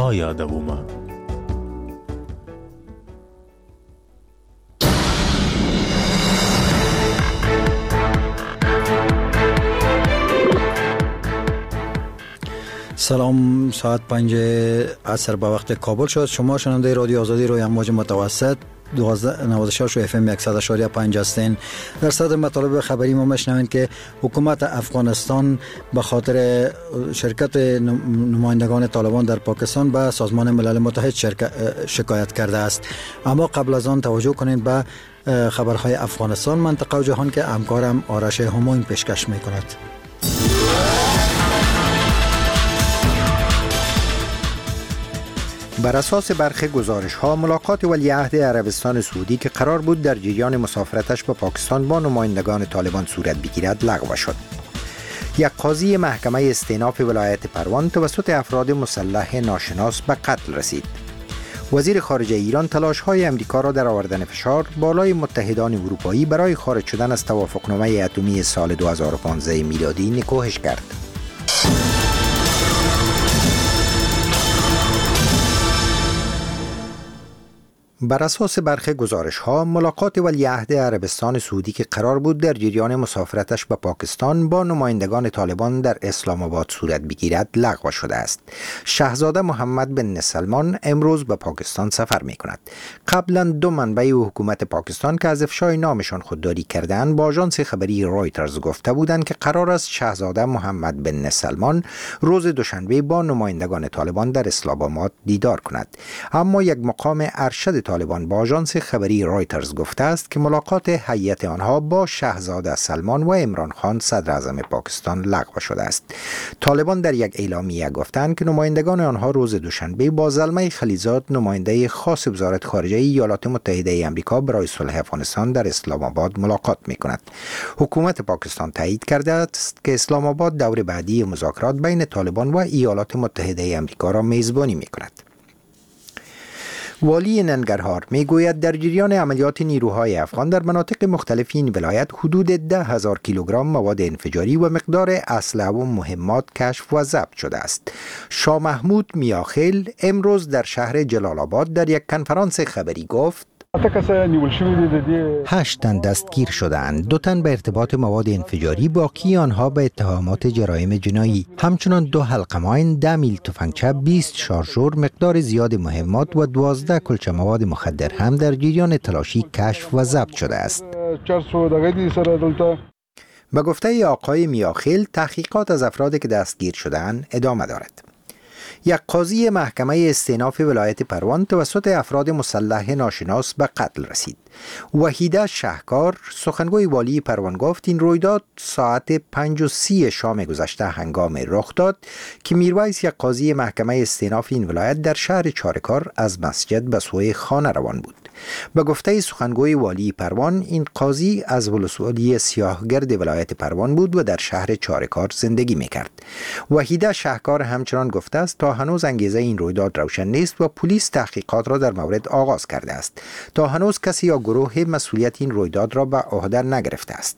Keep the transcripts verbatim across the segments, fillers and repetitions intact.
ما یادومه. سلام، ساعت پنج عصر به وقت کابل شد. شما شنونده رادیو آزادی روی امواج متوسط نود و شش اف ام صد و شش و پنج هستین. در صدر مطالب خبری ما میشنوید که حکومت افغانستان به خاطر شرکت نمایندگان طالبان در پاکستان به سازمان ملل متحد شکایت کرده است. اما قبل از آن توجه کنید به خبرهای افغانستان، منطقه و جهان که همکارم آرش همایون پیشکش میکند. بر اساس برخی گزارش‌ها ملاقات ولیعهد عربستان سعودی که قرار بود در جریان مسافرتش به پاکستان با نمایندگان طالبان صورت بگیرد لغو شد. یک قاضی محکمه استئناف ولایت پروان توسط افراد مسلح ناشناس به قتل رسید. وزیر خارجه ایران تلاش‌های امریکا را در آوردن فشار بالای متحدان اروپایی برای خارج شدن از توافقنامه اتمی سال دو هزار و پانزده میلادی نکوهش کرد. بر اساس برخی گزارش‌ها ملاقات ولیعهد عربستان سعودی که قرار بود در جریان مسافرتش به پاکستان با نمایندگان طالبان در اسلام آباد صورت بگیرد لغو شده است. شاهزاده محمد بن سلمان امروز به پاکستان سفر می‌کند. قبلا دو منبع حکومت پاکستان که از افشای نامشان خودداری کردند با آژانس خبری رویترز گفته بودند که قرار است شاهزاده محمد بن سلمان روز دوشنبه با نمایندگان طالبان در اسلام آباد دیدار کند. اما یک مقام ارشد طالبان با آژانس خبری رویترز گفته است که ملاقات هیئت آنها با شاهزاده سلمان و عمران خان صدر اعظم پاکستان لغو شده است. طالبان در یک اعلامیه گفتند که نمایندگان آنها روز دوشنبه با زلمه خلیزاد نماینده خاص وزارت خارجه ایالات متحده آمریکا برای صلح افغانستان در اسلام آباد ملاقات می‌کند. حکومت پاکستان تایید کرده است که اسلام آباد دور بعدی مذاکرات بین طالبان و ایالات متحده آمریکا را میزبانی می‌کند. والی ننگرهار میگوید در جریان عملیات نیروهای افغان در مناطق مختلف این ولایت حدود ده هزار کیلوگرم مواد انفجاری و مقدار اسلحه و مهمات کشف و ضبط شده است. شاه محمود میاخیل امروز در شهر جلال آباد در یک کنفرانس خبری گفت هشت تن دستگیر شدند، دو تن به ارتباط مواد انفجاری، باقی آنها به اتهامات جرایم جنایی. همچنان دو حلقه ماین، ده میل تفنگچه، بیست شارژور، مقدار زیاد مهمات و دوازده کلچه مواد مخدر هم در جریان تلاشی کشف و ضبط شده است. به گفته آقای میاخیل تحقیقات از افرادی که دستگیر شدند ادامه دارد. یک قاضی محکمه استئناف ولایت پروان توسط افراد مسلح ناشناس به قتل رسید. وحیده شهکار سخنگوی والی پروان گفت این رویداد ساعت پنج و سی شام گذشته هنگام رخ داد که میرویس یک قاضی محکمه استئناف این ولایت در شهر چارکار از مسجد به سوی خانه روان بود. به گفته سخنگوی والی پروان این قاضی از ولسوالی سیاهگرد ولایت پروان بود و در شهر چارکار زندگی میکرد. وحیده شهکار همچنان گفته است تا هنوز انگیزه این رویداد روشن نیست و پلیس تحقیقات را در مورد آغاز کرده است. تا هنوز کسی یا گروه مسئولیت این رویداد را به عهده نگرفته است.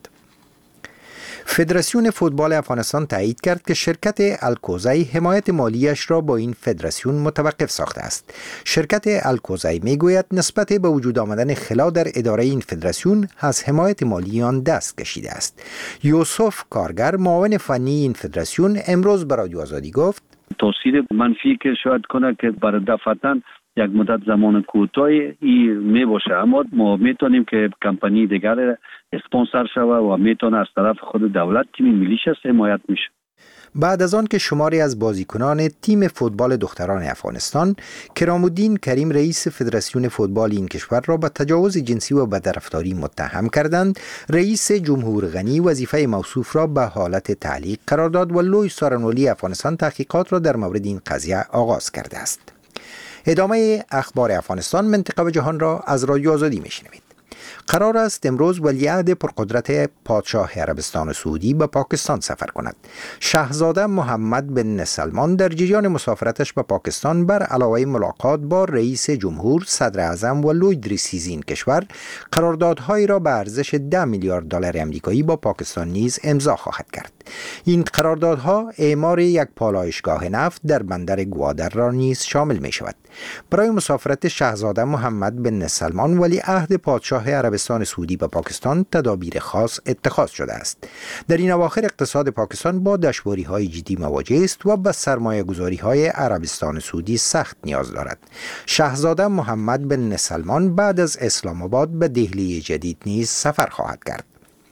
فدراسیون فوتبال افغانستان تایید کرد که شرکت الکوزی حمایت مالیش را با این فدراسیون متوقف ساخته است. شرکت الکوزی میگوید نسبت به وجود آمدن خلا در اداره این فدراسیون از حمایت مالی آن دست کشیده است. یوسف کارگر معاون فنی این فدراسیون امروز به رادیو آزادی گفت تاثیر منفی که شاید کنه که برای دفعتاً یک مدت زمان کوتاهی می باشه، اما ما میتونیم که کمپانی دیگر اسپانسر شوه و میتونه از طرف خود دولت تیم ملیش حمایت میشه. بعد از آن که شماری از بازیکنان تیم فوتبال دختران افغانستان کرامالدین کریم رئیس فدراسیون فوتبال این کشور را به تجاوز جنسی و بدرفتاری متهم کردند، رئیس جمهور غنی وظیفه موصوف را به حالت تعلیق قرار داد و لوی سارنولی افغانستان تحقیقات را در مورد این قضیه آغاز کرده است. ادامه اخبار افغانستان، منطقه و جهان را از رادیو آزادی میشنوید. قرار است امروز ولیعهد پرقدرت پادشاه عربستان سعودی به پاکستان سفر کند. شاهزاده محمد بن سلمان در جریان مسافرتش به پاکستان بر علاوه ملاقات با رئیس جمهور، صدر اعظم و لوی دریسیز این کشور، قراردادهایی را به ارزش ده میلیارد دلار آمریکایی با پاکستان نیز امضا خواهد کرد. این قراردادها اعمار یک پالایشگاه نفت در بندر گوادر را نیز شامل می شود. برای مسافرت شاهزاده محمد بن سلمان ولی عهد پادشاه عربستان سعودی به پاکستان تدابیر خاص اتخاذ شده است. در این اواخر اقتصاد پاکستان با دشواری های جدی مواجه است و به سرمایه گذاری های عربستان سعودی سخت نیاز دارد. شاهزاده محمد بن سلمان بعد از اسلام آباد به دهلی جدید نیز سفر خواهد کرد.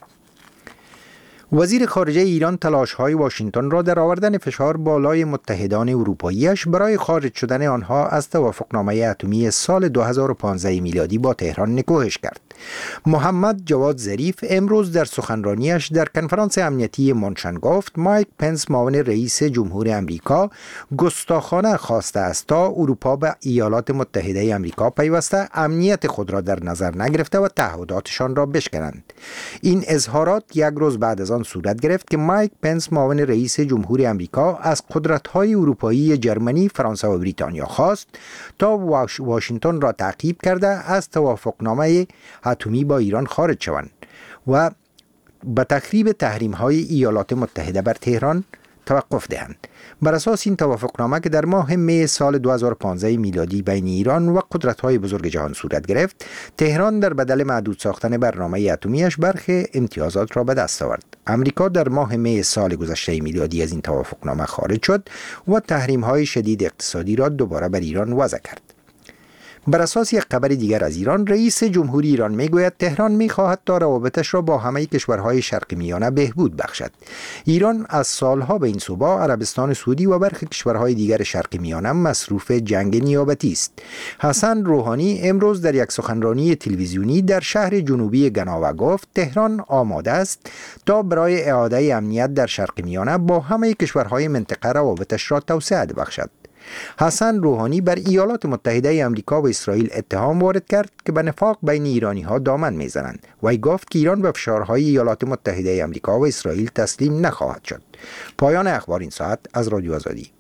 وزیر خارجه ایران تلاش‌های واشنگتن را در آوردن فشار بالای متحدان اروپاییش برای خارج شدن آنها از توافقنامه اتمی سال دو هزار و پانزده میلادی با تهران نکوهش کرد. محمد جواد ظریف امروز در سخنرانیش در کنفرانس امنیتی مونشن گفت مایک پنس معاون رئیس جمهور امریکا گستاخانه خواسته است تا اروپا به ایالات متحده امریکا پیوسته امنیت خود را در نظر نگرفته و تعهداتشان را بشکنند. این اظهارات یک روز بعد از آن صورت گرفت که مایک پنس معاون رئیس جمهور امریکا از قدرت‌های اروپایی جرمنی، فرانسه و بریتانیا خواست تا واش واشنگتن را تعقیب کرده از توافقنامه اتمی با ایران خارج شوند و به تخریب تحریم‌های ایالات متحده بر تهران توقف دهند. بر اساس این توافقنامه که در ماه می سال دو هزار و پانزده میلادی بین ایران و قدرت‌های بزرگ جهان صورت گرفت، تهران در بدل محدود ساختن برنامه اتمیش برخی امتیازات را به دست آورد. امریکا در ماه می سال گذشته میلادی از این توافقنامه خارج شد و تحریم‌های شدید اقتصادی را دوباره بر ایران وضع کرد. بر اساس یک خبر دیگر از ایران، رئیس جمهوری ایران میگوید تهران میخواهد تا روابطش را با همه کشورهای شرق میانه بهبود بخشد. ایران از سالها به این صوبا، عربستان سعودی و برخی کشورهای دیگر شرق میانه مصروف جنگ نیابتی است. حسن روحانی امروز در یک سخنرانی تلویزیونی در شهر جنوبی گناوه گفت تهران آماده است تا برای اعاده امنیت در شرق میانه با همه کشورهای منطقه روابطش را توسعه بخشد. حسن روحانی بر ایالات متحده آمریکا و اسرائیل اتهام وارد کرد که به نفاق بین ایرانی ها دامن میزنند و گفت که ایران به فشارهای ایالات متحده آمریکا و اسرائیل تسلیم نخواهد شد. پایان اخبار این ساعت از رادیو آزادی.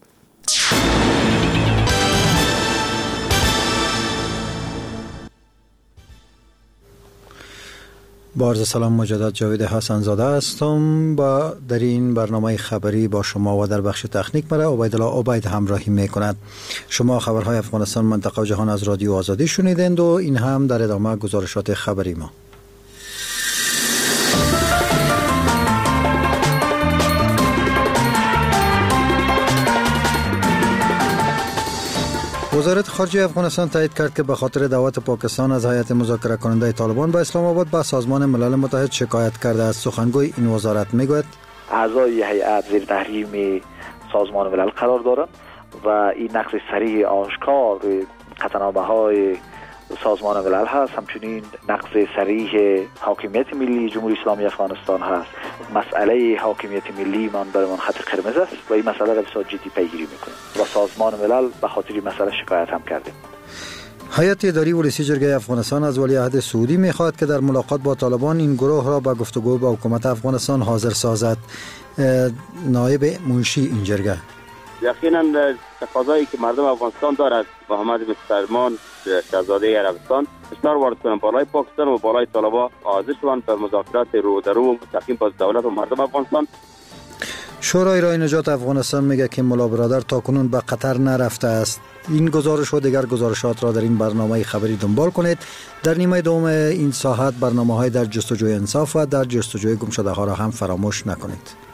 با عرض سلام مجدد جاوید حسن زاده هستم با در این برنامه خبری با شما و در بخش تکنیک مرا عبیدالله عبید همراهی میکند. شما خبرهای افغانستان، منطقه و جهان از رادیو آزادی شنیدند و این هم در ادامه گزارشات خبری ما. وزارت خارجه افغانستان تایید کرد که به خاطر دعوت پاکستان از هیئت مذاکره کننده طالبان به اسلام آباد به سازمان ملل متحد شکایت کرده است. سخنگوی این وزارت میگوید اعضای هیئت زیر تحریم سازمان ملل قرار دارند و این نقض صریح آشکار قطعنامه‌های سازمان ملل هست، همچنین نقض صریح حاکمیت ملی جمهوری اسلامی افغانستان هست. مسئله حاکمیت ملی من برای من خط قرمز است و این مسئله را بسیار جدی پیگیری میکنیم و سازمان ملل به خاطر این مسئله شکایت هم کردیم. هیئت اداری ولسی جرگه افغانستان از ولیعهد سعودی میخواهد که در ملاقات با طالبان این گروه را به گفتگو با حکومت افغانستان حاضر سازد. نایب منشی این جرگه: یقینا تقاضایی که مردم افغانستان دارد محمد بن سلمان شاهزاده عربستان فشار وارد کنند بالای پاکستان و بالای طالبان حاضر شوند به مذاکرات رو در رو مستقیم با دولت و مردم افغانستان. شورای رای نجات افغانستان میگه که ملا برادر تاکنون به قطر نرفته است. این گزارش و دیگر گزارشات را در این برنامه خبری دنبال کنید. در نیمه دوم این ساعت برنامه‌های در جستجوی انصاف و در جستجوی گمشده ها را هم فراموش نکنید.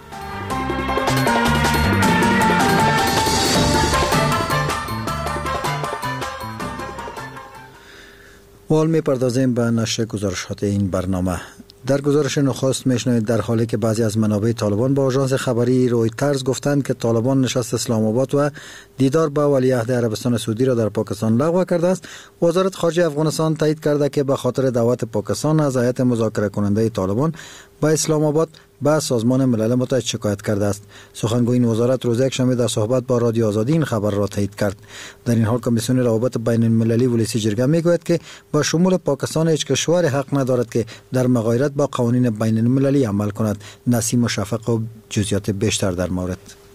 وال می پردازیم به نشر گزارشات این برنامه. در گزارش نخست میشنوید در حالی که بعضی از منابع طالبان با آژانس خبری رویترز گفتند که طالبان نشست اسلام آباد و دیدار با ولیعهد عربستان سعودی را در پاکستان لغو کرده است. وزارت خارجه افغانستان تایید کرده که به خاطر دعوت پاکستان از هیئت مذاکره کننده طالبان به اسلام آباد به سازمان ملل متحد شکایت کرده است. سخنگوی این وزارت روز یکشنبه در صحبت با رادیو آزادی این خبر را تایید کرد. در این حال کمیسیون روابط بین المللی ولسی جرگه میگوید که با شمول پاکستان هیچ کشور حق ندارد که در مغایرت با قوانین بین المللی عمل کند. نسیم و شفق و جزئیات بیشتر در مورد.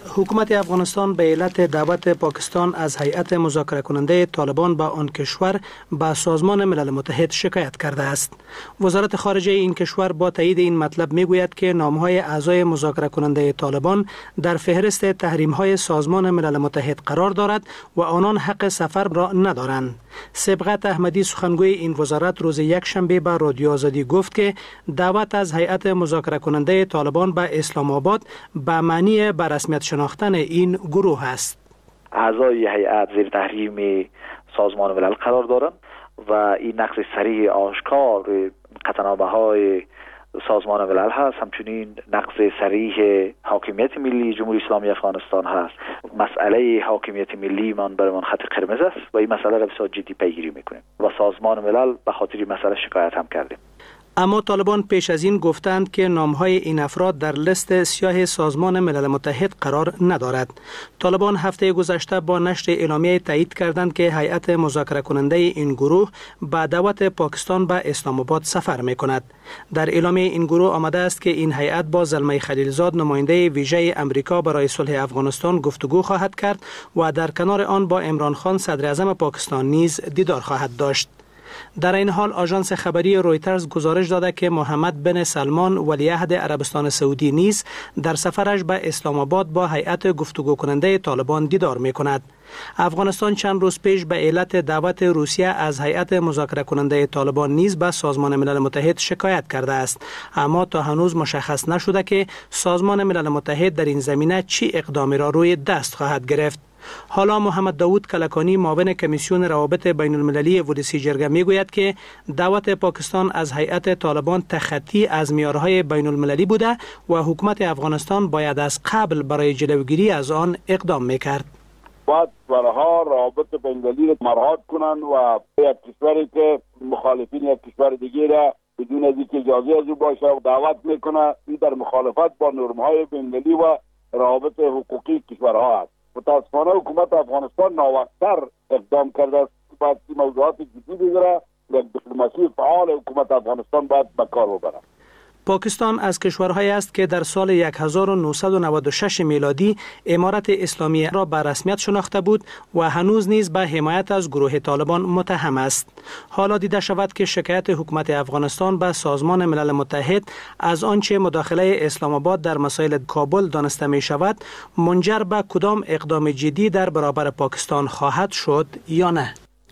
حکومت افغانستان به علت دعوت پاکستان از هیئت مذاکره کننده طالبان به آن کشور به سازمان ملل متحد شکایت کرده است. وزارت خارجه این کشور با تایید این مطلب میگوید که نامهای اعضای مذاکره کننده طالبان در فهرست تحریم‌های سازمان ملل متحد قرار دارد و آنان حق سفر را ندارند. سبقت احمدی سخنگوی این وزارت روز یک شنبه به رادیو آزادی گفت که دعوت از هیئت مذاکره کننده طالبان به اسلام آباد به معنی به رسمیت شناختن این گروه است. اعضای هیئت زیر تحریم سازمان ملل قرار دارند و این نقض صریح آشکار قطعنامه‌های سازمان ملل هست، همچنین نقض صریح حاکمیت ملی جمهوری اسلامی افغانستان هست. مسئله حاکمیت ملی من برای من خط قرمز است و این مسئله را بسیار جدی پیگیری میکنیم و سازمان ملل به خاطر این مسئله شکایت هم کردیم. اما طالبان پیش از این گفتند که نامهای این افراد در لیست سیاه سازمان ملل متحد قرار ندارد. طالبان هفته گذشته با نشر اعلامیه تایید کردند که هیئت مذاکره کننده این گروه با دعوت پاکستان به اسلام آباد سفر می کند. در اعلامیه این گروه آمده است که این هیئت با زلمه خلیلزاد نماینده ویژه امریکا برای صلح افغانستان گفتگو خواهد کرد و در کنار آن با عمران خان صدر اعظم پاکستان نیز دیدار خواهد داشت. در این حال آژانس خبری رویترز گزارش داده که محمد بن سلمان ولیعهد عربستان سعودی نیز در سفرش به اسلام آباد با هیئت گفتگو کننده طالبان دیدار می کند. افغانستان چند روز پیش به علت دعوت روسیه از هیئت مذاکره کننده طالبان نیز به سازمان ملل متحد شکایت کرده است، اما تا هنوز مشخص نشده که سازمان ملل متحد در این زمینه چی اقدامی را روی دست خواهد گرفت. حالا محمد داوود کلکانی معاون کمیسیون روابط بین المللی ودسی جرگه میگوید که دعوت پاکستان از هیئت طالبان تخطی از معیارهای بین المللی بوده و حکومت افغانستان باید از قبل برای جلوگیری از آن اقدام میکرد. باید کشورها روابط بین المللی را مراعات کنند و یک کشوری که مخالفین یک کشور دیگه را بدون از اینکه اجازه از او باشه دعوت میکنه، این در مخالفت با نرم‌های بین المللی و روابط حقوقی کشورها است. متاسفانه حکومت افغانستان ناوقت‌تر اقدام کرده است. باید این موضوعات جدی بگیره. یک دیپلماسی فعال حکومت افغانستان باید به کار ببره. پاکستان از کشورهایی است که در سال هزار و نهصد و نود و شش میلادی امارت اسلامی را به رسمیت شناخته بود و هنوز نیز به حمایت از گروه طالبان متهم است. حالا دیده شود که شکایت حکومت افغانستان به سازمان ملل متحد از آنچه مداخله اسلام آباد در مسائل کابل دانسته می شود منجر به کدام اقدام جدی در برابر پاکستان خواهد شد یا نه.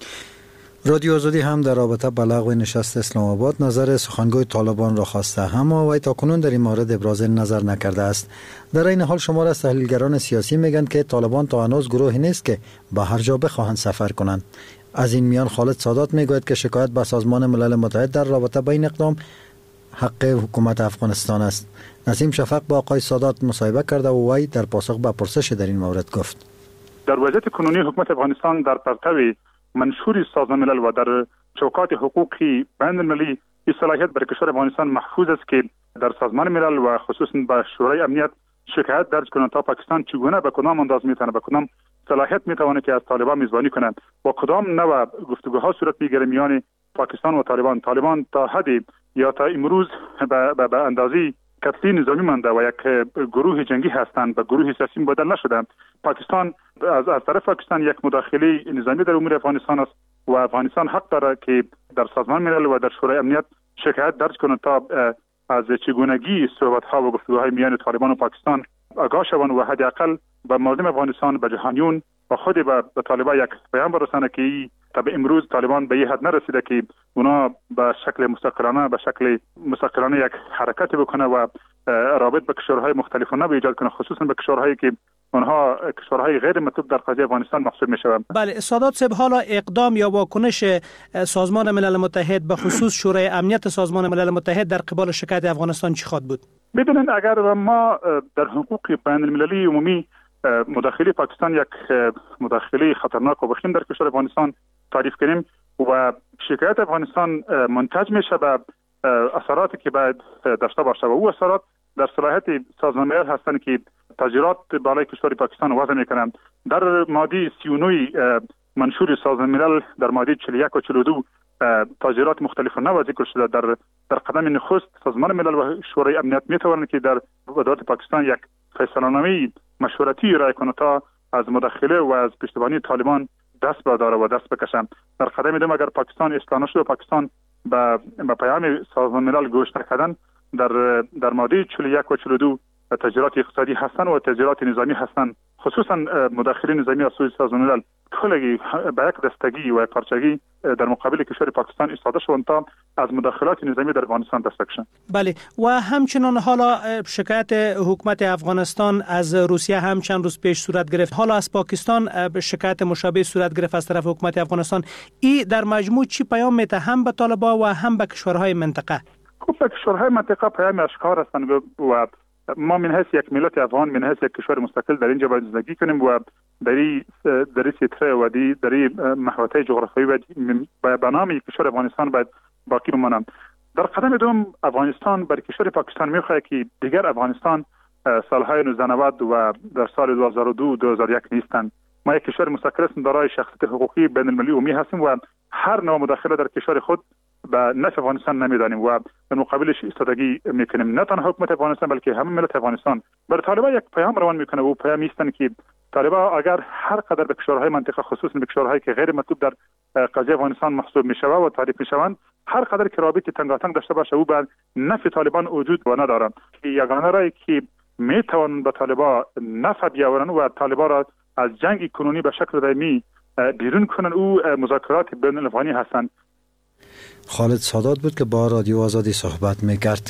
رادیو آزادی هم در رابطه با لغو نشست اسلام آباد نظر سخنگوی طالبان را خواسته، اما وی تاکنون در این مورد ابراز نظر نکرده است. در این حال شمار از تحلیلگران سیاسی میگن که طالبان تا هنوز گروهی نیست که به هر جا بخواهند سفر کنند. از این میان خالد سادات میگوید که شکایت به سازمان ملل متحد در رابطه با این اقدام حق حکومت افغانستان است. نسیم شفق با آقای سادات مصاحبه کرده و وی در پاسخ به پرسش در این مورد گفت: در وضعیت کنونی حکومت افغانستان در پرتو منشور سازمان ملل و در چوکات حقوقی بین المللی این صلاحیت برای کشور افغانستان محفوظ است که در سازمان ملل و خصوصا به شورای امنیت شکایت درج کنند تا پاکستان چگونه به کدام انداز میتونه به کدام صلاحیت میتونه که از طالبان میزبانی کنند و کدام نوع گفتگوها صورت میگیره میان پاکستان و طالبان. طالبان تا حدی یا تا امروز به به اندازی کتلی نظامی مانده و یک گروه جنگی هستند، به گروه سیاسی بدل نشدند. پاکستان از از طرف پاکستان یک مداخله نظامی در امور افغانستان است و افغانستان حق داره که در سازمان ملل و در شورای امنیت شکایت درج کنند تا از چگونگی صحبت‌ها و گفتگوهای میان طالبان و پاکستان آگاه شوند و حداقل به مردم افغانستان، به جهانیون و خود به طالبان یک پیام برسانه که تا به امروز طالبان به این حد نرسیده که اونا به شکل مستقلانه به شکل مستقلانه یک حرکت بکنه و رابط به کشورهای مختلف نه ایجاد کنه، خصوصا به کشورهایی که اونها کشورهای غیر مطلوب در قضیه افغانستان محسوب میشوند. بله، سادات صاحب، حالا اقدام یا واکنش سازمان ملل متحد به خصوص شورای امنیت سازمان ملل متحد در قبال شکایت افغانستان چی خواهد بود؟ ببینید، اگر ما در حقوق بین المللی عمومی مداخله پاکستان یک مداخله خطرناک و وخیم در کشور افغانستان تعریف کنیم و شکایت افغانستان منتج میشه به اثراتی که باید داشته باشه و او اثرات در صلاحیت سازمان ملل هستند که تغییرات بالای کشور پاکستان وضع میکنند. در ماده سی و نه منشور سازمان ملل در ماده چهل و یک و چهل و دو تغییرات مختلف نو ذکر شده. در در قدم نخست سازمان ملل و شورای امنیت میتوانند که در ودایت پاکستان یک فیصله‌نامه مشورتی ارائه کنه تا از مداخله و از پشتیبانی طالبان دست برداره و دست بکشن. در قدم دوم اگر پاکستان اصلاح شد و پاکستان به به پیام سازمان ملل گوش نکردن، در در ماده چهل و یک و چهل و دو تجهیزات اقتصادی هستند و تجهیزات نظامی هستند، خصوصا مداخله نظامی از سوی سازمان ملل کلگی به یک دستگی و یک پارچگی در مقابل کشور پاکستان ایستاده شوند تا از مداخلات نظامی در افغانستان دست بکشند. بله، و همچنان حالا شکایت حکومت افغانستان از روسیه هم چند روز پیش صورت گرفت، حالا از پاکستان شکایت مشابه صورت گرفت از طرف حکومت افغانستان. این در مجموع چی پیام میده هم به طالبان و هم به کشورهای منطقه؟ خب به کشورهای منطقه پیام اشکار هستند و ما من حیث یک ملت افغان، من حیث یک کشور مستقل در اینجا باید زندگی کنیم و در این در این سیطره و در این محوطه جغرافیایی و به نام کشور افغانستان باید باقی بمانند. در قدم دوم افغانستان بر کشور پاکستان میخواهد که دیگر افغانستان سالهای نوزده نود و در سال دو هزار و دو دو هزار و یک نیستند. ما یک کشور مستقل هستیم دارای شخصیت حقوقی بین المللی عمومی هستیم و هر نوع مداخله در کشور خود به نفع افغانستان نمیدانیم و در مقابلش ایستادگی میکنیم. نه تنها حکومت افغانستان بلکه همه ملت افغانستان بر طالبان یک پیام روان میکنه و پیام ایستن که طالبان اگر هر قدر به کشورهای منطقه خصوصا به کشورهایی که غیر مطلوب در قضیه افغانستان محسوب میشوه و تعریف میشوند، هر قدر که رابطه تنگاتنگ داشته باشه او بر نفع طالبان وجود و ندارند. یگانه راهی که میتوان به طالبان نفع بیاورن و طالبان را از جنگ کنونی به شکل دائمی بیرون کنن او مذاکرات بین الافغانی هستند. خالد سادات بود که با رادیو آزادی صحبت میکرد.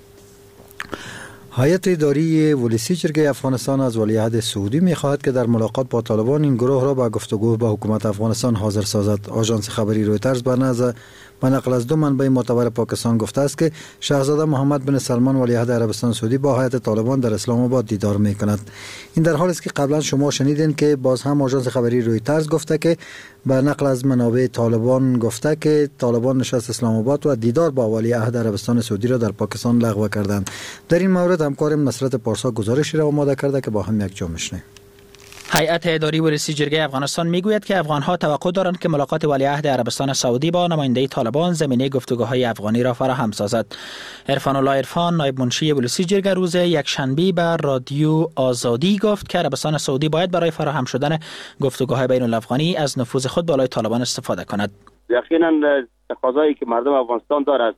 هیئت اداری ولسی جرگه افغانستان از ولیعهد سعودی میخواهد که در ملاقات با طالبان این گروه را به گفتگو با حکومت افغانستان حاضر سازد. آژانس خبری رویترز به نقل از دو منبع معتبر پاکستان گفته است که شاهزاده محمد بن سلمان ولیعهد عربستان سعودی با هیئت طالبان در اسلام آباد دیدار میکند. این در حالی است که قبلا شما شنیدین که باز هم آژانس خبری رویترز گفته که به نقل از منابع طالبان گفته که طالبان نشست اسلام آباد و دیدار با ولیعهد عربستان سعودی را در پاکستان لغو کردند. در این مورد همکارم نصرت پارسا گزارشی را آماده کرده که با هم یک جا میشنویم. هیئت اداری ولسی جرگه افغانستان میگوید که افغانها توقع دارند که ملاقات ولیعهد عربستان سعودی با نماینده طالبان زمینه گفتگوهای افغانی را فراهم سازد. عرفان الله عرفان نایب منشی ولسی جرگه روز یکشنبه به رادیو آزادی گفت که عربستان سعودی باید برای فراهم شدن گفتگوهای بین الافغانی از نفوذ خود بالای طالبان استفاده کند. یقینا تقاضایی که مردم افغانستان دارد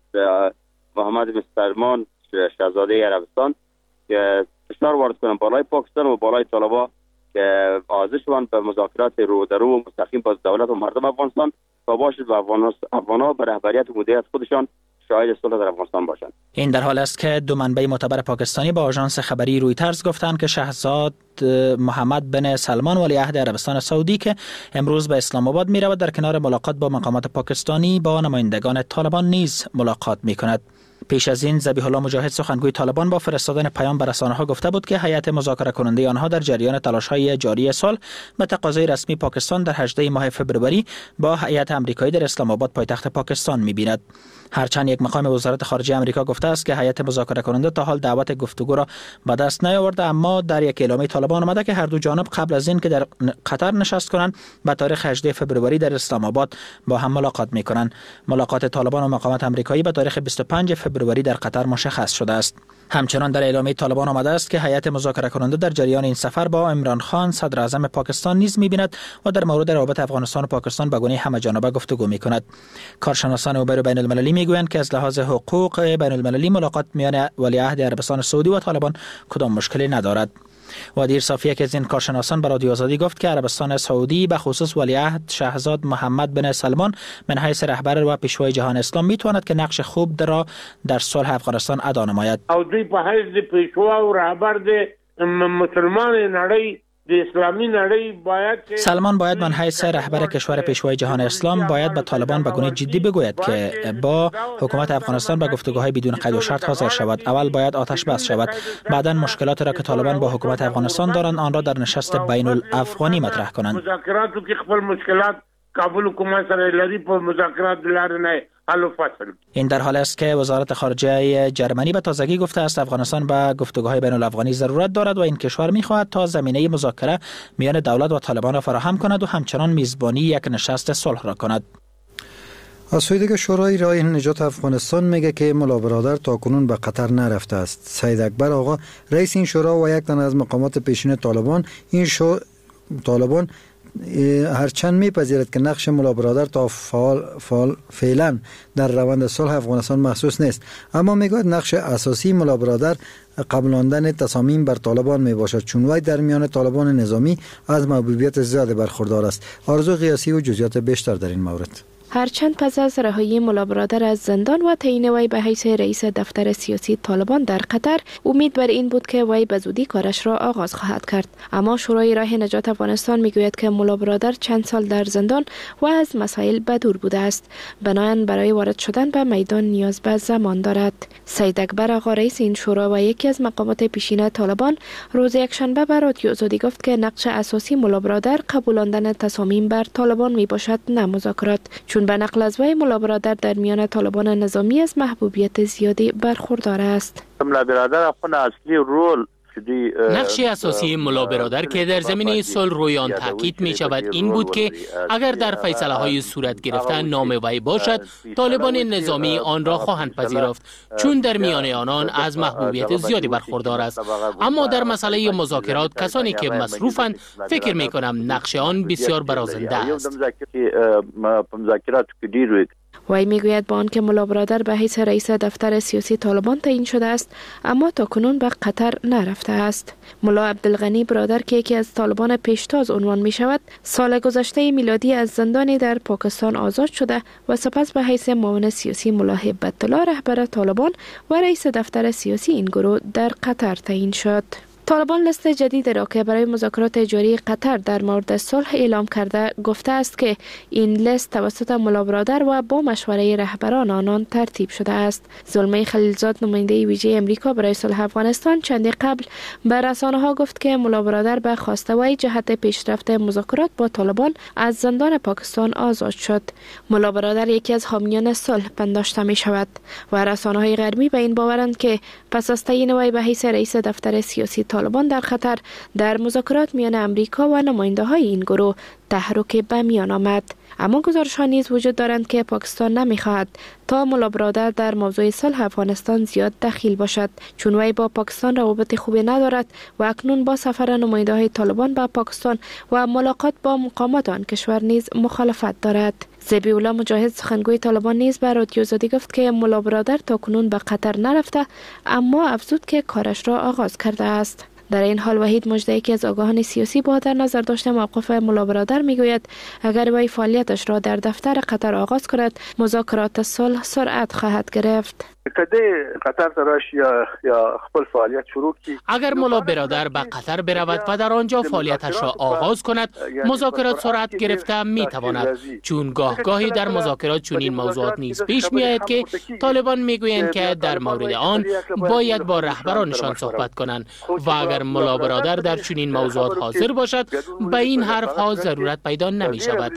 محمد بن سلمان شاهزاده عربستان که فشار وارد کنند بالای پاکستان و بالای طالبان که حاضر شوند به مذاکرات رو در رو و مستقیم با دولت و مردم افغانستان تا باشد و افغان‌ها به رهبریت و مدیریت خودشان شاهد صلح در افغانستان باشند. این در حال است که دو منبع معتبر پاکستانی با آژانس خبری رویترز گفتند که شاهزاده محمد بن سلمان ولیعهد عربستان سعودی که امروز به اسلام آباد می‌رود در کنار ملاقات با مقامات پاکستانی با نمایندگان طالبان نیز ملاقات می‌کند. پیش از این ذبیح الله مجاهد سخنگوی طالبان با فرستادن پیام به رسانه‌ها گفته بود که هیئت مذاکره کننده آنها در جریان تلاش‌های جاری صلح به تقاضای رسمی پاکستان در هجدهم ماه فوریه با هیئت آمریکایی در اسلام آباد پایتخت پاکستان می‌بیند. هرچند یک مقام وزارت خارجه آمریکا گفته است که هیئت مذاکره کننده تا حال دعوت گفتگو را به دست نیاورده، اما در یک اعلامیه طالبان آمده که هر دو جانب قبل از این که در قطر نشست کنند به تاریخ هجدهم فوریه در اسلام آباد با هم ملاقات می‌کنند. ملاقات طالبان و مقامات آمریکایی به تاریخ بیست و پنجم فوریه در قطر مشخص شده است. همچنان در اعلامیه طالبان آمده است که هیئت مذاکره کننده در جریان این سفر با عمران خان صدر اعظم پاکستان نیز می‌بیند و در مورد روابط افغانستان و پاکستان به گونه همه‌جانبه گفتگو می‌کند. کارشناسان امور بین المللی میگویند که از لحاظ حقوق بین المللی ملاقات میان ولیعهد عربستان سعودی و طالبان کدام مشکلی ندارد. و دیر صافیه که از این کارشناسان به رادیو آزادی گفت که عربستان سعودی به خصوص ولیعهد شاهزاده محمد بن سلمان من حیث رهبر و پیشوای جهان اسلام میتواند که نقش خوب در را در صلح افغانستان ادا نماید. او دوی په حیث پیشوا و رهبر د مسلمان نړۍ د اسلامي نړۍ باید سلمان باید من حیث رهبر کشور پیشوای جهان اسلام باید به طالبان به گونه جدی بگوید که با حکومت افغانستان به گفتگوهای بدون قید و شرط حاضر شود. اول باید آتش بس شود، بعدا مشکلات را که طالبان با حکومت افغانستان دارند آن را در نشست بین الافغانی مطرح کنند. مذاکراتو کې خپل مشکلات کابل حکومت سره لري په مذاکرات لار نه حل و فصل. این در حال است که وزارت خارجه جرمنی به تازگی گفته است افغانستان به گفتگوهای بین الافغانی ضرورت دارد و این کشور می‌خواهد تا زمینه مذاکره میان دولت و طالبان را فراهم کند و همچنان میزبانی یک نشست صلح را کند. از سوی دیگه شورای راه نجات افغانستان میگه که مولا برادر تاکنون به قطر نرفته است. سید اکبر آقا رئیس این شورا و یک تن از مقامات پیشین طالبان این شو طالبان هرچند میپذیرد که نقش مولا برادر تا فعال فعال فعلا در روند صلح افغانستان محسوس نیست، اما میگوید نقش اساسی مولا برادر قبولاندن تصامیم بر طالبان می باشد، چون وی در میان طالبان نظامی از محبوبیت زیاد برخوردار است. آرزو قیاسی و جزئیات بیشتر در این مورد. هرچند پس از رهایی مولا برادر از زندان و تعیین وی به حیث رئیس دفتر سیاسی طالبان در قطر، امید بر این بود که وی به زودی کارش را آغاز خواهد کرد، اما شورای راه نجات افغانستان میگوید که مولا برادر چند سال در زندان و از مسائل بدور بوده است، بنابراین برای وارد شدن به میدان نیاز به زمان دارد. سید اکبر آقا رئیس این شورا و یکی از مقامات پیشین طالبان روز یکشنبه به رادیو آزادی گفت که نقش اساسی مولا برادر قبولاندن تصامیم بر طالبان می باشد، نه مذاکرات، چون به نقل از وی مولا برادر در میان طالبان نظامی از محبوبیت زیادی برخوردار است. مولا برادر خپل اصلی رول نقش اساسی مولا برادر که در زمینه صلح روی آن تاکید می شود این بود که اگر در فیصله های صورت گرفتن نام وی باشد، طالبان نظامی آن را خواهند پذیرفت، چون در میان آنان از محبوبیت زیادی برخوردار است. اما در مسئله مذاکرات کسانی که مصروفند، فکر می کنم نقش آن بسیار برازنده است. وی میگوید با آنکه مولا برادر به حیث رئیس دفتر سیاسی طالبان تعیین شده است، اما تاکنون به قطر نرفته است. مولا عبدالغنی برادر که یکی از طالبان پیشتاز عنوان می شود، سال گذشته میلادی از زندانی در پاکستان آزاد شده و سپس به حیث معاون سیاسی مولا هیبت الله رهبر طالبان و رئیس دفتر سیاسی این گروه در قطر تعیین شد. طالبان لیست جدید را که برای مذاکرات جاری قطر در مورد صلح اعلام کرده گفته است که این لیست توسط مولا برادر و با مشوره رهبران آنان ترتیب شده است. زلمه خلیلزاد نماینده ویژه امریکا برای صلح افغانستان چندی قبل به رسانه‌ها گفت که مولا برادر به خواسته وی جهت پیشرفت مذاکرات با طالبان از زندان پاکستان آزاد شد. مولا برادر یکی از حامیان صلح پنداشته می شود و رسانه‌های غربی به این باورند که پس از تعیین وی به حیث رئیس دفتر سیاسی طالبان در قطر، در مذاکرات میان امریکا و نماینده های این گروه تحرک به میان آمد. اما گزارش ها نیز وجود دارند که پاکستان نمیخواهد تا مولا برادر در موضوع صلح افغانستان زیاد دخیل باشد، چون وی با پاکستان روابط خوبی ندارد و اکنون با سفر نماینده های طالبان به پاکستان و ملاقات با مقامات آن کشور نیز مخالفت دارد. ذبیح الله مجاهد سخنگوی طالبان نیز به رادیو آزادی گفت که مولا برادر تاکنون به قطر نرفته، اما افزود که کارش را آغاز کرده است. در این حال وحید مجدی که از آگاهان سیاسی با در نظر داشته موقف مولا برادر میگوید اگر وی فعالیتش را در دفتر قطر آغاز کند، مذاکرات صلح سرعت خواهد گرفت. کده قطر تراش یا یا خپل فعالیت شروع کی، اگر مولا برادر به قطر برود و در آنجا فعالیتش را آغاز کند، مذاکرات سرعت گرفته می تواند، چون گاه گاهی در مذاکرات چنین موضوعات نیز پیش می آید که طالبان میگویند که در مورد آن باید با رهبرانشان صحبت کنند و اگر مولا برادر در چنین موضوعات حاضر باشد، به این حرف ها ضرورت پیدا نمی شود.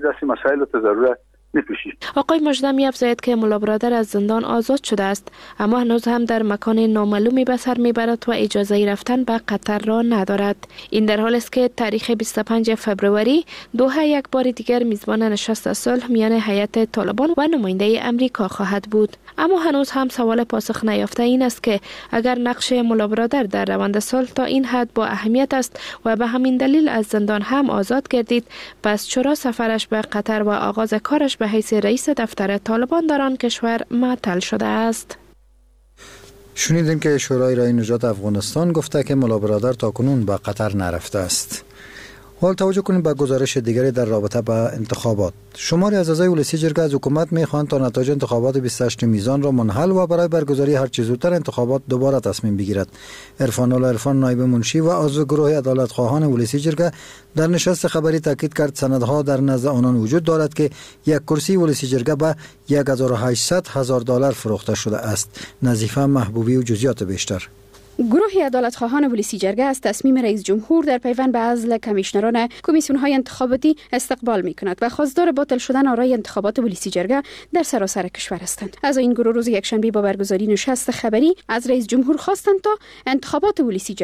آقای مجدی می افزاید که مولا برادر از زندان آزاد شده است، اما هنوز هم در مکان نامعلومی به سر میبرد و اجازه رفتن به قطر را ندارد. این در حال است که تاریخ بیست و پنجم فوریه دوحه یک بار دیگر میزبان نشست صلح میان هیئت طالبان و نماینده امریکا خواهد بود. اما هنوز هم سوال پاسخ نیافته این است که اگر نقش مولا برادر در روند صلح تا این حد با اهمیت است و به همین دلیل از زندان هم آزاد گردید، پس چرا سفرش به قطر و آغاز کارش به حیث رئیس دفتر طالبان در آن کشور معطل شده است؟ شنیدیم که شورای راه نجات افغانستان گفته که مولا برادر تاکنون به قطر نرفته است. حال توجه کنیم به گزارش دیگری در رابطه با انتخابات. شماری از اعضای ولسی جرگه از حکومت میخواهند تا نتایج انتخابات بیست و هشت میزان را منحل و برای برگزاری هر چه زودتر انتخابات دوباره تصمیم بگیرد. عرفان الله عرفان نایب منشی و عضو گروه عدالت خواهان ولسی جرگه در نشست خبری تاکید کرد سندها در نزد آنان وجود دارد که یک کرسی ولسی جرگه به یک هزار و هشتصد هزار دلار فروخته شده است. نظیفه محبوبی و جزئیات بیشتر. گروه عدالت خواهان ولسی جرگه از تصمیم رئیس جمهور در پیوند به عزل کمیشنران کمیسیون های انتخاباتی استقبال می کند و خواستار باطل شدن آرای انتخابات ولسی جرگه در سراسر کشور هستند. از این گروه روز یکشنبه با برگزاری نشست خبری از رئیس جمهور خواستند تا انتخابات ولسی جرگه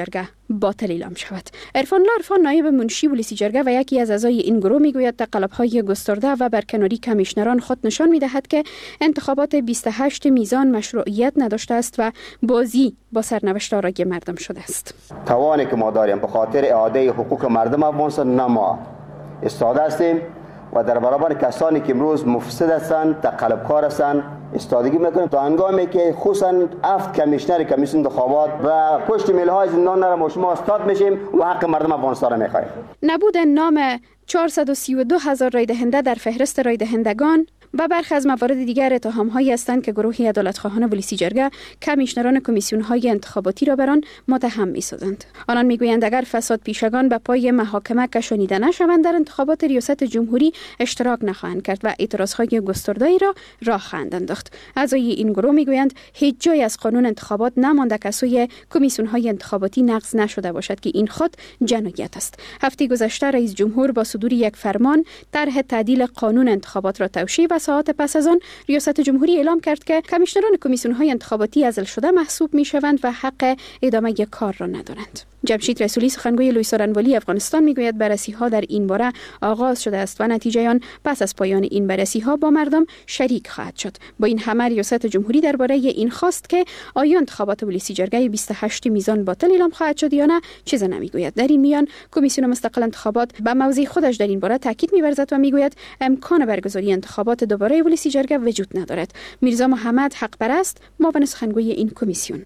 باطل اعلام شود. عرفان الله عرفان نایب منشی پلیس جرگه و یکی از اعضای این گروه میگوید تقلب‌های گسترده و برکناری کمیشنران خود نشان میدهد که انتخابات بیست و هشت میزان مشروعیت نداشته است و بازی با سرنوشت آرای مردم شده است. توانی که ما داریم به خاطر اعاده حقوق مردم افغانستان نما استاده هستیم و در برابر کسانی که امروز مفسد هستند، تقلبکار هستند استادگی میکنیم تا هنگامی که خصوصا افت کمیشنر کمیسیون انتخابات و پشت میلهای زندان را ما شما استاد میشیم و حق مردم افغانستان را میخواهیم. نبود نام چهارصد و سی و دو هزار رای دهنده در فهرست رای دهندگان و برخی از موارد دیگر اتهام‌هایی هستند که گروه عدالت‌خواهان پلیس جرگه کمیشنران کمیسیون‌های انتخاباتی را بر آن متهم می‌سازند. آنان می‌گویند اگر فساد پیشگان به پای محاکمه کشانیده نشوند در انتخابات ریاست جمهوری اشتراک نخواهند کرد و اعتراض‌های گسترده‌ای را راه خواهند انداخت. اعضای این گروه می‌گویند هیچ جای از قانون انتخابات نمانده که سوی کمیسیون‌های انتخاباتی نقض نشده باشد که این خود جنایت است. هفته گذشته رئیس جمهور با صدور یک فرمان طرح تعدیل قانون انتخابات را توشیح و ساعات پس از آن ریاست جمهوری اعلام کرد که کمیشنران کمیسیون‌های انتخاباتی عزل شده محسوب می‌شوند و حق ادامه کار را ندارند. جمشید رسولی سخنگوی لوی سارنوالی افغانستان میگوید بررسی‌ها در این باره آغاز شده است و نتیجه آن پس از پایان این بررسی‌ها با مردم شریک خواهد شد. با این همه ریاست جمهوری درباره این خواست که آیا انتخابات پلیس جرگه بیست و هشت میزان باطل اعلام خواهد شد یا نه چیزی نمیگوید. در این میان کمیسیون مستقل انتخابات به موضع خودش در این باره تاکید می‌ورزد و میگوید امکان برگزاری انتخابات دوباره پلیس جرگه وجود ندارد. میرزا محمد حق پرست معاون سخنگوی این کمیسیون: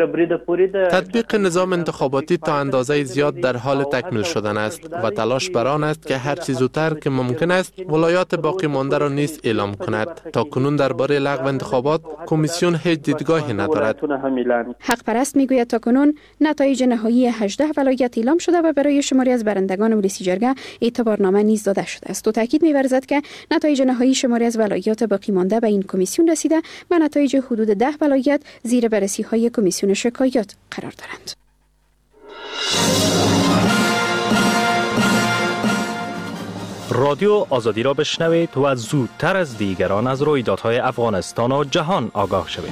تطبیق نظام انتخاباتی تا اندازه زیاد در حال تکمیل شدن است و تلاش بر آن است که هر چه زودتر که ممکن است ولایات باقی مانده را نیز اعلام کند. تا کنون درباره لغو انتخابات کمیسیون هیچ دیدگاهی ندارد. حق پرست میگوید تا کنون نتایج نهایی هجده ولایت اعلام شده و برای شماری از برندگان پلیس جرگه اعتبارنامه نیز داده شده است. و تاکید می‌ورزد که نتایج نهایی شماری از ولایات باقی مانده به این کمیسیون رسیده و نتایج حدود ده ولایت زیر بررسی‌های کمیسیون شکایات قرار دارند. رادیو آزادی را بشنوید و زودتر از دیگران از رویدادهای افغانستان و جهان آگاه شوید.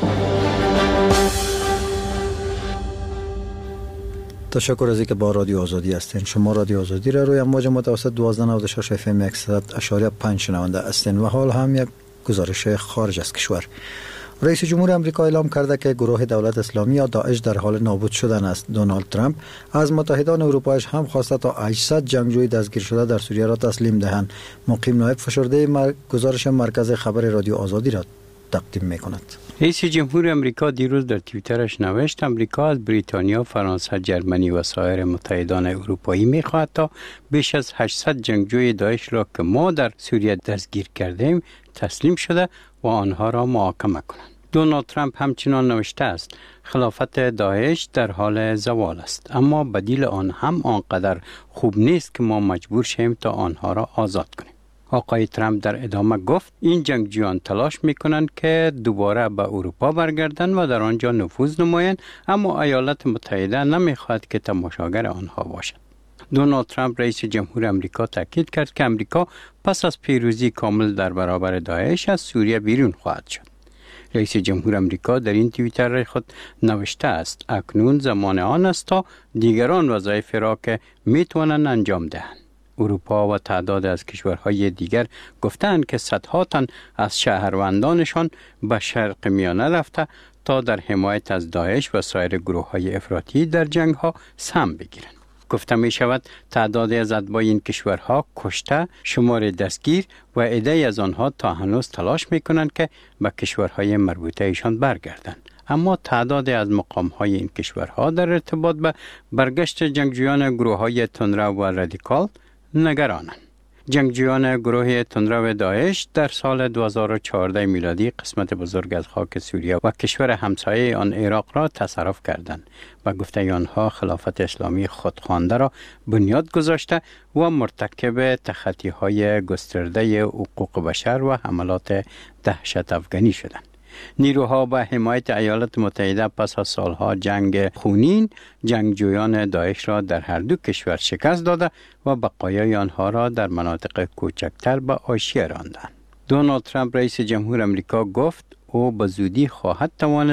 تشکر از اینکه با رادیو آزادی هستین. شما رادیو آزادی را روی امواج متوسط دوازده و نود و شش اف ام صد و پنج شنونده هستین و حال هم یک گزارش خارج از کشور. رئیس جمهور آمریکا اعلام کرده که گروه دولت اسلامی یا داعش در حال نابود شدن است. دونالد ترامپ از متحدان اروپایش هم خواسته تا هشتصد جنگجوی دستگیر شده در سوریه را تسلیم دهند. مقیم نایب فشرده مر... گزارش مرکز خبر رادیو آزادی را تقدیم می‌کند. رئیس جمهور آمریکا دیروز در توییترش نوشت آمریکا از بریتانیا، فرانسه، جرمنی و سایر متحدان اروپایی می‌خواهد تا بیش از هشتصد جنگجوی داعش را که ما در سوریه دستگیر کردیم تسلیم شده و آنها را محاکمه کنند. دونالد ترامپ همچنان نوشته است خلافت داعش در حال زوال است، اما بدیل آن هم آنقدر خوب نیست که ما مجبور شیم تا آنها را آزاد کنیم. آقای ترامپ در ادامه گفت این جنگجویان تلاش میکنند که دوباره به اروپا برگردند و در آنجا نفوذ نمایند، اما ایالات متحده نمیخواهد که تماشاگر آنها باشد. دونالد ترامپ رئیس جمهور آمریکا تاکید کرد که آمریکا پس از پیروزی کامل در برابر داعش از سوریه بیرون خواهد شد. رئیس جمهور آمریکا در این توییتر خود نوشته است اکنون زمان آن است تا دیگران وظایف را که میتوانند انجام دهند. اروپا و تعداد از کشورهای دیگر گفتند که صدها تن از شهروندانشان به شرق میانه رفته تا در حمایت از داعش و سایر گروه‌های افراطی در جنگ‌ها سهم بگیرند. گفته می شود تعدادی از اتباع این کشورها کشته، شمار دستگیر و عده‌ای از آنها تا هنوز تلاش می کنند که به کشورهای مربوطه ایشان برگردند. اما تعدادی از مقام‌های این کشورها در ارتباط به برگشت جنگجویان گروه‌های تندرو و رادیکال نگرانند. جنگجویان گروه تندرو داعش در سال دو هزار و چهارده میلادی قسمت بزرگ از خاک سوریه و کشور همسایه آن عراق را تصرف کردند و گفته آنها خلافت اسلامی خودخوانده را بنیاد گذاشته و مرتکب تخطی‌های گسترده حقوق بشر و حملات دهشت افغانی شدند. نیروها با حمایت ایالات متحده پس از سالها جنگ خونین جنگجویان داعش را در هر دو کشور شکست داده و بقایای آنها را در مناطق کوچکتر به حاشیه راندند. دونالد ترامپ رئیس جمهور آمریکا گفت او به زودی خواهد توانست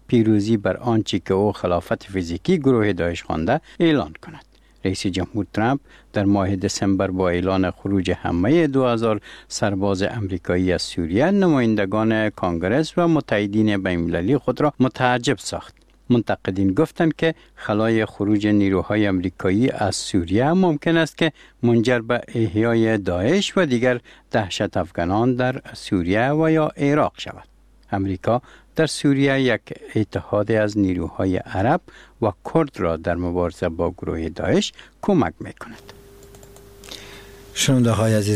پیروزی بر آنچه که او خلافت فیزیکی گروه داعش خوانده اعلان کند. رئیس جمهور ترامپ در ماه دسامبر با اعلان خروج همه دو هزار سرباز امریکایی از سوریه نمایندگان کانگرس و متحدین بین‌المللی خود را متعجب ساخت. منتقدین گفتند که خلای خروج نیروهای امریکایی از سوریه ممکن است که منجر به احیای داعش و دیگر دهشت افغانان در سوریه و یا عراق شود. امریکا در سوریه یک اتحاد از نیروهای عرب و کرد را در مبارزه با گروه داعش کمک می‌کند. شنونده های عزیز